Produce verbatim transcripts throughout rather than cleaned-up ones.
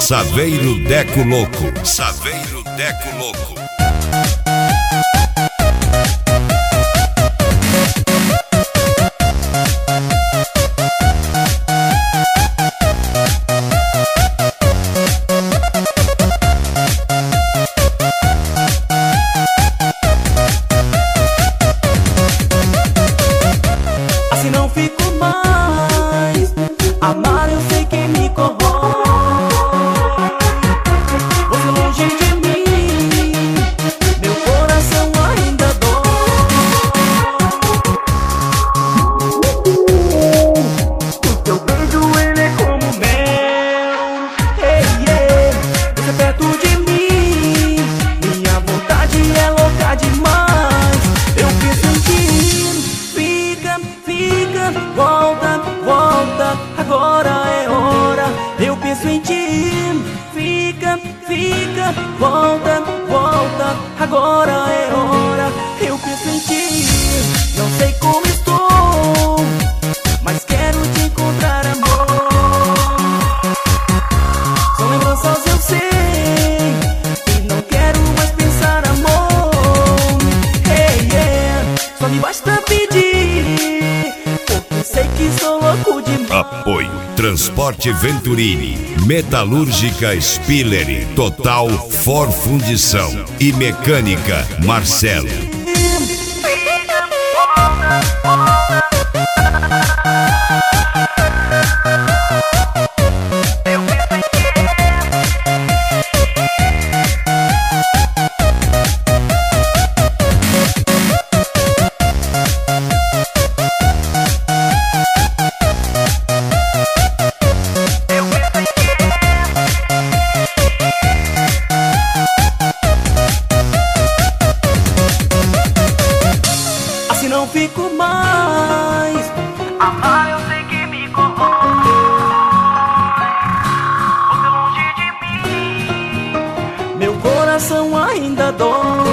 Saveiro Deco Louco. Saveiro Deco Louco. Assim não fico mais. Amar eu sei que me corrói. Você longe de mim, meu coração ainda dói. O teu beijo ele é como mel. Hey, yeah. Você perto de mim, minha vontade é louca demais. Eu penso em ti. Fica, fica, volta, volta, agora é hora. Eu penso em ti. Fica, fica, volta, volta, agora é hora. Eu penso em ti. Não sei como estou, mas quero te encontrar, amor. São lembranças eu sei, e não quero mais pensar, amor. Hey, yeah. Só me basta pedir, porque sei que sou louco demais. Apoio Transporte Venturini, Metalúrgica Spiller, Total For Fundição e Mecânica Marcelo. Assim não fico mais. Amar eu sei que me corrói. Você longe de mim, meu coração ainda dói.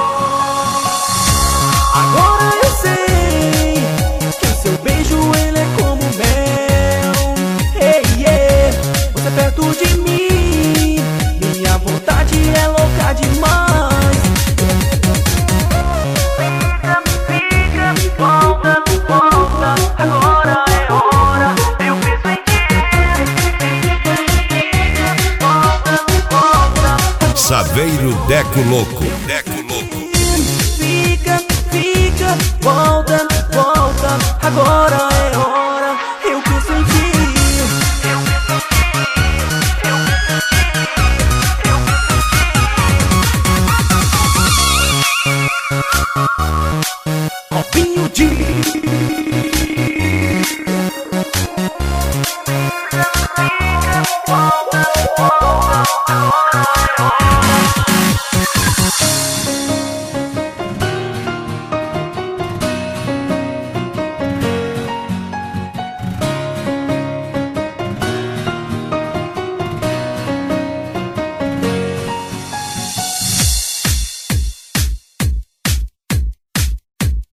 Agora eu sei que o seu beijo ele é como mel. Hey, yeah. Você perto de mim, minha vontade é louca demais. Volta, volta, agora é hora. Eu penso em ti. Volta, volta. Saveiro Deco Louco. Deco Louco. Fica, fica, volta, volta, agora é hora. Eu penso em ti. Eu penso em ti. Eu penso em ti. Robinho de